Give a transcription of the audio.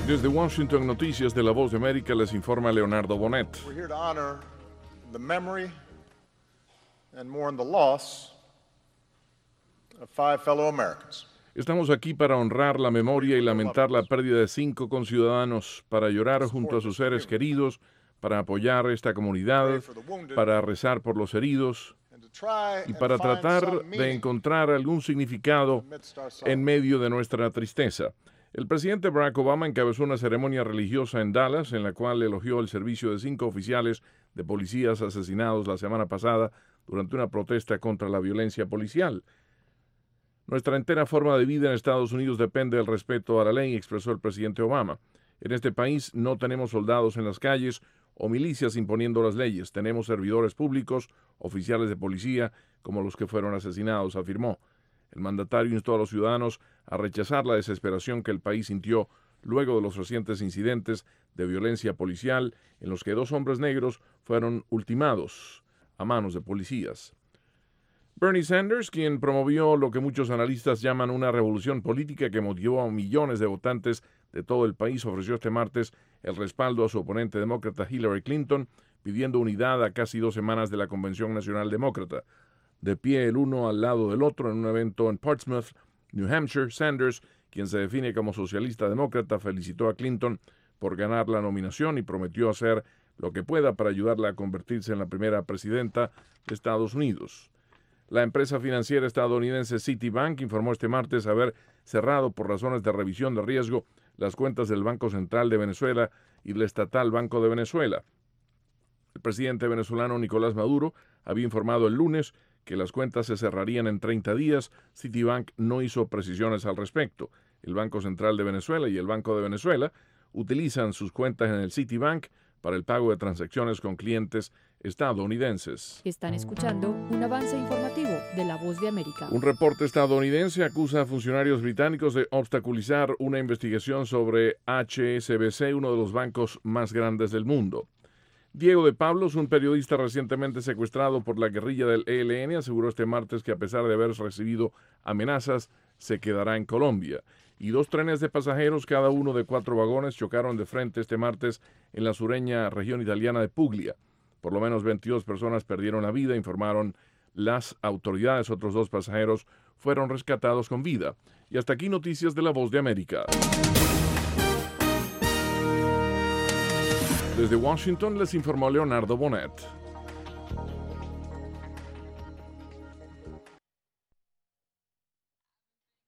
Desde Washington, Noticias de La Voz de América, les informa Leonardo Bonet. We're here to honor the memory and mourn the loss of 5 fellow Americans. Estamos aquí para honrar la memoria y lamentar la pérdida de 5 conciudadanos, para llorar junto a sus seres queridos, para apoyar esta comunidad, para rezar por los heridos y para tratar de encontrar algún significado en medio de nuestra tristeza. El presidente Barack Obama encabezó una ceremonia religiosa en Dallas, en la cual elogió el servicio de 5 oficiales de policías asesinados la semana pasada durante una protesta contra la violencia policial. Nuestra entera forma de vida en Estados Unidos depende del respeto a la ley, expresó el presidente Obama. En este país no tenemos soldados en las calles o milicias imponiendo las leyes. Tenemos servidores públicos, oficiales de policía, como los que fueron asesinados, afirmó. El mandatario instó a los ciudadanos a rechazar la desesperación que el país sintió luego de los recientes incidentes de violencia policial en los que 2 hombres negros fueron ultimados a manos de policías. Bernie Sanders, quien promovió lo que muchos analistas llaman una revolución política que motivó a millones de votantes de todo el país, ofreció este martes el respaldo a su oponente demócrata Hillary Clinton, pidiendo unidad a casi 2 semanas de la Convención Nacional Demócrata. De pie el uno al lado del otro en un evento en Portsmouth, New Hampshire, Sanders, quien se define como socialista demócrata, felicitó a Clinton por ganar la nominación y prometió hacer lo que pueda para ayudarla a convertirse en la primera presidenta de Estados Unidos. La empresa financiera estadounidense Citibank informó este martes haber cerrado por razones de revisión de riesgo las cuentas del Banco Central de Venezuela y del estatal Banco de Venezuela. El presidente venezolano Nicolás Maduro había informado el lunes que las cuentas se cerrarían en 30 días. Citibank no hizo precisiones al respecto. El Banco Central de Venezuela y el Banco de Venezuela utilizan sus cuentas en el Citibank para el pago de transacciones con clientes estadounidenses. Están escuchando un avance informativo de La Voz de América. Un reporte estadounidense acusa a funcionarios británicos de obstaculizar una investigación sobre HSBC, uno de los bancos más grandes del mundo. Diego de Pablos, un periodista recientemente secuestrado por la guerrilla del ELN, aseguró este martes que a pesar de haber recibido amenazas, se quedará en Colombia. Y 2 trenes de pasajeros, cada uno de 4 vagones, chocaron de frente este martes en la sureña región italiana de Puglia. Por lo menos 22 personas perdieron la vida, informaron las autoridades. Otros 2 pasajeros fueron rescatados con vida. Y hasta aquí noticias de La Voz de América. Desde Washington les informó Leonardo Bonet.